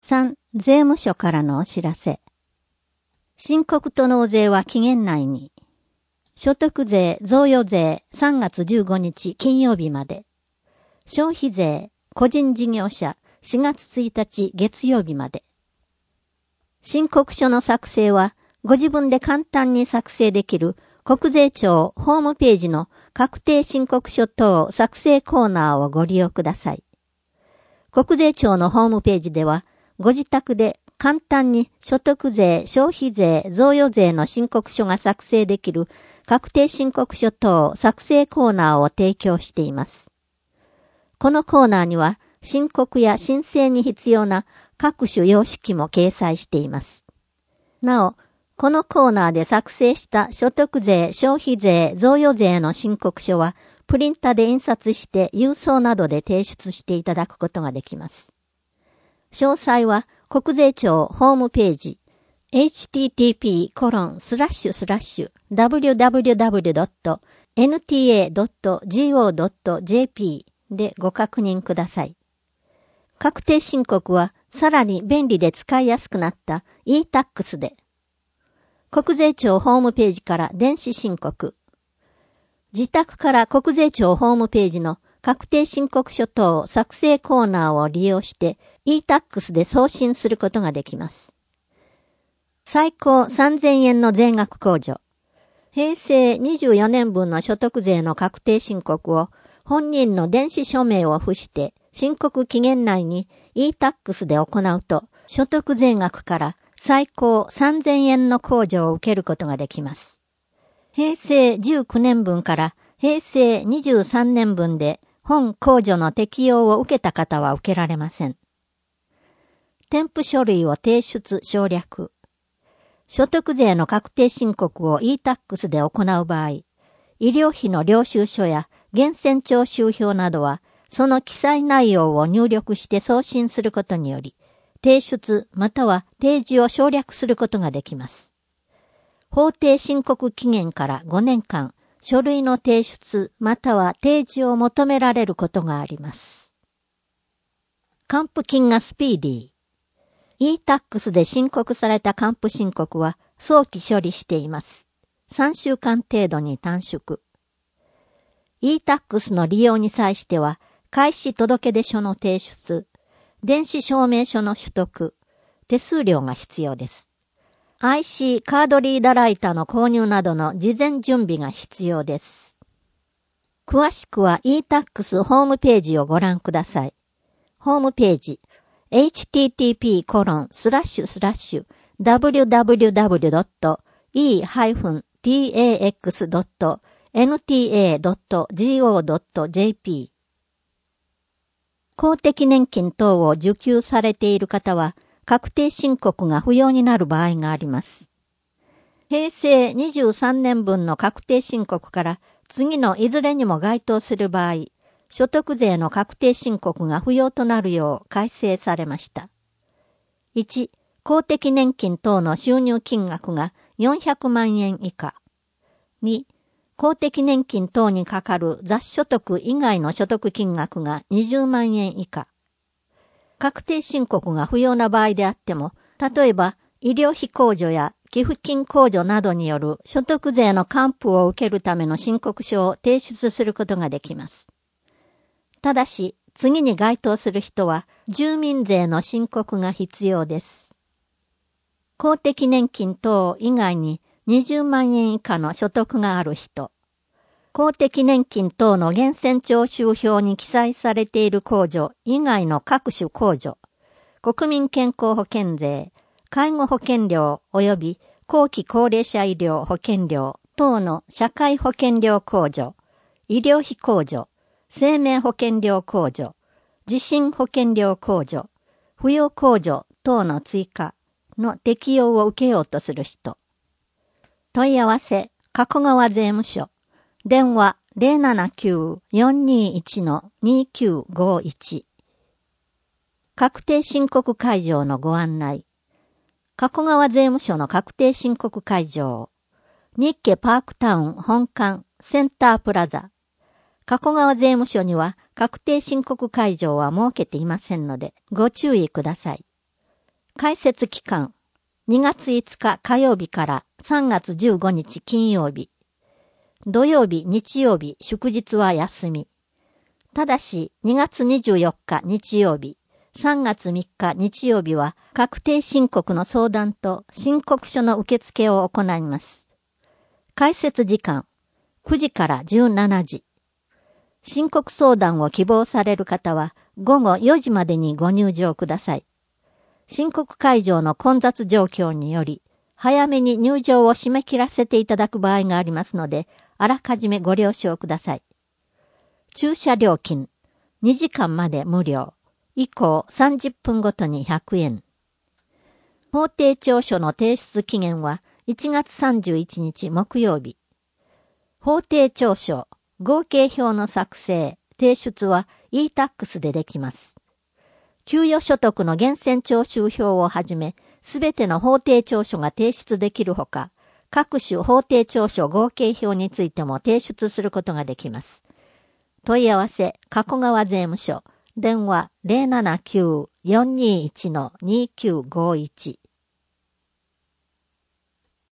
3、税務署からのお知らせ。申告と納税は期限内に。所得税、贈与税3月15日金曜日まで。消費税、個人事業者4月1日月曜日まで。申告書の作成はご自分で簡単に作成できる国税庁ホームページの確定申告書等作成コーナーをご利用ください。国税庁のホームページではご自宅で簡単に所得税、消費税、贈与税の申告書が作成できる確定申告書等作成コーナーを提供しています。このコーナーには申告や申請に必要な各種様式も掲載しています。なお、このコーナーで作成した所得税、消費税、贈与税の申告書はプリンタで印刷して郵送などで提出していただくことができます。詳細は国税庁ホームページ http://www.nta.go.jp でご確認ください。確定申告はさらに便利で使いやすくなった e-tax で、国税庁ホームページから電子申告。自宅から国税庁ホームページの確定申告書等作成コーナーを利用して e-tax で送信することができます。最高3000円の税額控除。平成24年分の所得税の確定申告を本人の電子署名を付して申告期限内に e-tax で行うと所得税額から最高3000円の控除を受けることができます。平成19年分から平成23年分で本控除の適用を受けた方は受けられません。添付書類を提出省略。所得税の確定申告を e-tax で行う場合、医療費の領収書や源泉徴収票などはその記載内容を入力して送信することにより、提出または提示を省略することができます。法定申告期限から5年間、書類の提出または提示を求められることがあります。還付金がスピーディー。e-tax で申告された還付申告は早期処理しています。3週間程度に短縮。e-tax の利用に際しては、開始届出書の提出、電子証明書の取得、手数料が必要です。IC カードリーダーライターの購入などの事前準備が必要です。詳しくは e-tax ホームページをご覧ください。ホームページ、http://www.e-tax.nta.go.jp 公的年金等を受給されている方は、確定申告が不要になる場合があります。平成23年分の確定申告から次のいずれにも該当する場合、所得税の確定申告が不要となるよう改正されました。1、公的年金等の収入金額が400万円以下。2、公的年金等にかかる雑所得以外の所得金額が20万円以下。確定申告が不要な場合であっても、例えば医療費控除や寄付金控除などによる所得税の還付を受けるための申告書を提出することができます。ただし、次に該当する人は住民税の申告が必要です。公的年金等以外に20万円以下の所得がある人、公的年金等の源泉徴収票に記載されている控除以外の各種控除、国民健康保険税、介護保険料及び後期高齢者医療保険料等の社会保険料控除、医療費控除、生命保険料控除、地震保険料控除、扶養控除等の追加の適用を受けようとする人。問い合わせ、加古川税務署。電話 079-421-2951。確定申告会場のご案内。加古川税務署の確定申告会場。日家パークタウン本館センタープラザ。加古川税務署には確定申告会場は設けていませんのでご注意ください。 開設期間、2月5日火曜日から3月15日金曜日。土曜日、日曜日、祝日は休み。ただし、2月24日日曜日、3月3日日曜日は確定申告の相談と申告書の受付を行います。開設時間、9時から17時。申告相談を希望される方は午後4時までにご入場ください。申告会場の混雑状況により、早めに入場を締め切らせていただく場合がありますので、あらかじめご了承ください。駐車料金、2時間まで無料。以降30分ごとに100円。法定調書の提出期限は1月31日木曜日。法定調書、合計表の作成、提出は e-tax でできます。給与所得の源泉徴収表をはじめ、すべての法定調書が提出できるほか、各種法定調書合計表についても提出することができます。問い合わせ、加古川税務署、電話 079-421-2951